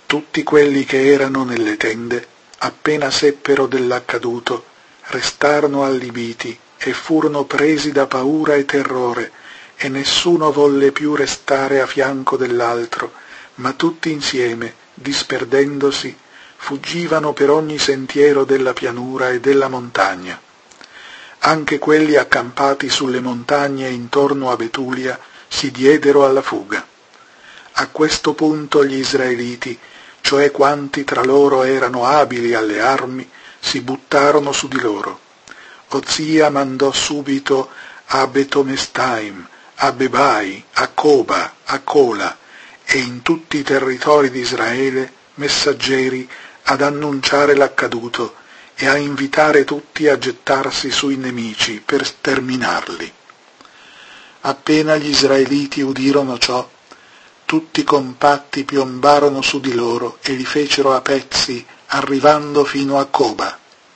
Tutti quelli che erano nelle tende, appena seppero dell'accaduto, restarono allibiti e furono presi da paura e terrore, e nessuno volle più restare a fianco dell'altro, ma tutti insieme, disperdendosi, fuggivano per ogni sentiero della pianura e della montagna. Anche quelli accampati sulle montagne intorno a Betulia si diedero alla fuga. A questo punto gli israeliti, cioè quanti tra loro erano abili alle armi, si buttarono su di loro. Ozia mandò subito a Betomestaim, a Bebai, a Coba, a Cola e in tutti i territori di Israele messaggeri ad annunciare l'accaduto e a invitare tutti a gettarsi sui nemici per sterminarli. Appena gli israeliti udirono ciò, tutti compatti piombarono su di loro e li fecero a pezzi, arrivando fino a Coba.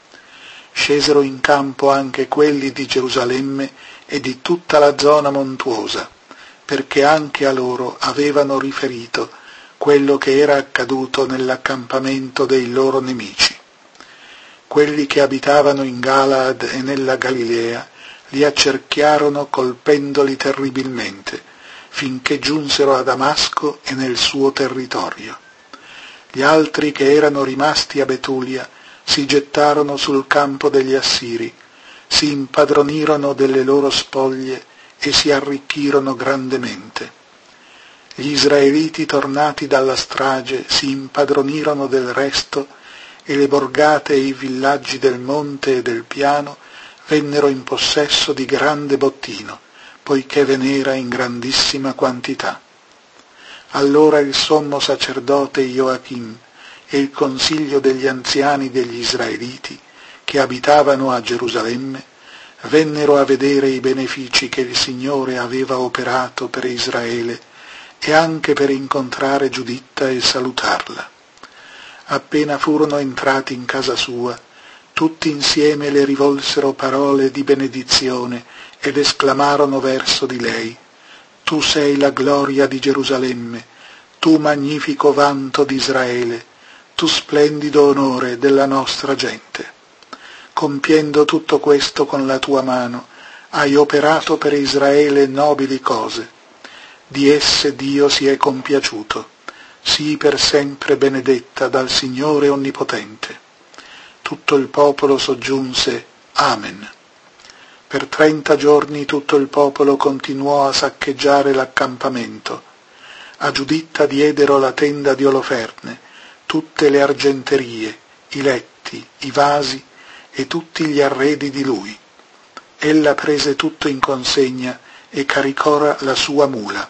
Scesero in campo anche quelli di Gerusalemme e di tutta la zona montuosa, perché anche a loro avevano riferito quello che era accaduto nell'accampamento dei loro nemici. Quelli che abitavano in Galaad e nella Galilea li accerchiarono colpendoli terribilmente, finché giunsero a Damasco e nel suo territorio. Gli altri che erano rimasti a Betulia si gettarono sul campo degli Assiri, si impadronirono delle loro spoglie e si arricchirono grandemente. Gli israeliti tornati dalla strage si impadronirono del resto e le borgate e i villaggi del monte e del piano vennero in possesso di grande bottino, poiché ve n'era in grandissima quantità. Allora il sommo sacerdote Joachim e il consiglio degli anziani degli israeliti, che abitavano a Gerusalemme, vennero a vedere i benefici che il Signore aveva operato per Israele e anche per incontrare Giuditta e salutarla. Appena furono entrati in casa sua, tutti insieme le rivolsero parole di benedizione ed esclamarono verso di lei: Tu sei la gloria di Gerusalemme, tu magnifico vanto di Israele, tu splendido onore della nostra gente. Compiendo tutto questo con la tua mano, hai operato per Israele nobili cose. Di esse Dio si è compiaciuto. Sii per sempre benedetta dal Signore Onnipotente. Tutto il popolo soggiunse Amen. Per 30 giorni tutto il popolo continuò a saccheggiare l'accampamento. A Giuditta diedero la tenda di Oloferne, tutte le argenterie, i letti, i vasi e tutti gli arredi di lui. Ella prese tutto in consegna e caricò la sua mula.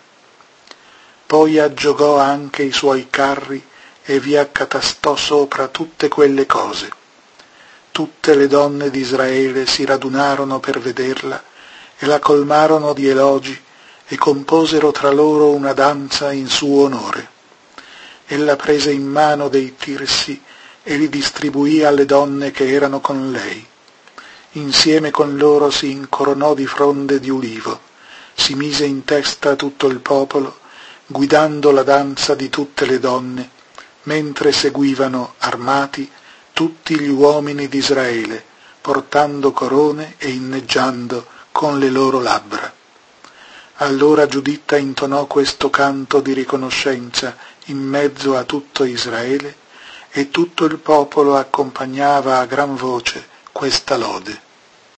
Poi aggiogò anche i suoi carri e vi accatastò sopra tutte quelle cose. Tutte le donne di Israele si radunarono per vederla e la colmarono di elogi e composero tra loro una danza in suo onore. Ella prese in mano dei tirsi e li distribuì alle donne che erano con lei. Insieme con loro si incoronò di fronde di ulivo, si mise in testa tutto il popolo, guidando la danza di tutte le donne, mentre seguivano, armati, tutti gli uomini di Israele, portando corone e inneggiando con le loro labbra. Allora Giuditta intonò questo canto di riconoscenza in mezzo a tutto Israele, e tutto il popolo accompagnava a gran voce questa lode.